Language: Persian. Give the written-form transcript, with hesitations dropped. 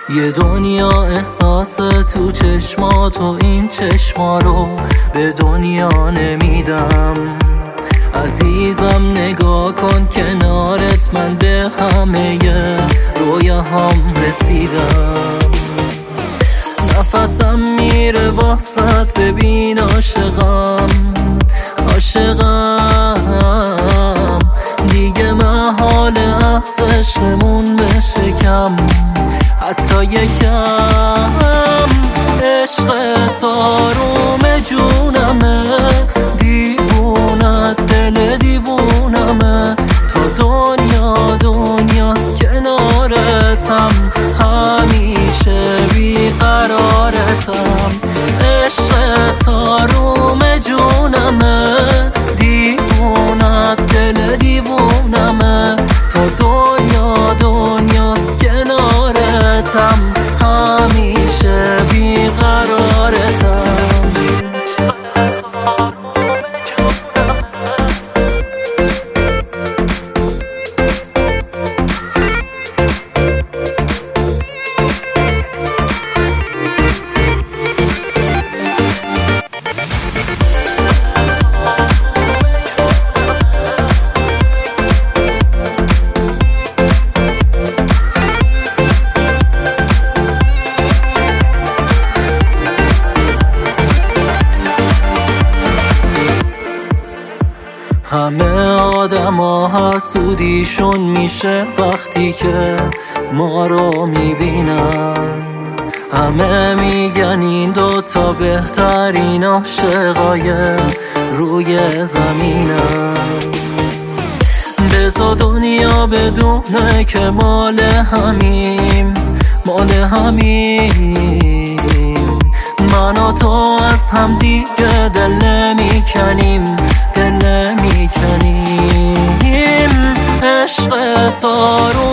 یه دنیا احساس تو چشمات و این چشما رو به دنیا نمیدم. عزیزم نگاه کن کنارت، من به همه رویاهام رسیدم. نفسم میره واسط، ببین عاشقم عاشقم. دیگه محال عکس عشقمون بشه کم، حتی یکم. عشق تاروم جونمه، دیوونت دل دیوونمه. تا دنیا دنیاست کنارتم، همیشه بیقرارتم. عشق تاروم جونمه، دیوونت دل دیوونمه. تا دنیا دنیاست کنارتم، همیشه بیقرارتم. همه آدما حسودیشون میشه وقتی که ما رو میبینن. همه میگن این دوتا بهترین عاشقای روی زمینن. بذار دنیا بدونه که مال همیم، مال همیم. من و تو از هم دیگه دل نمیکنیم، دل نمیکنیم. عشق تارو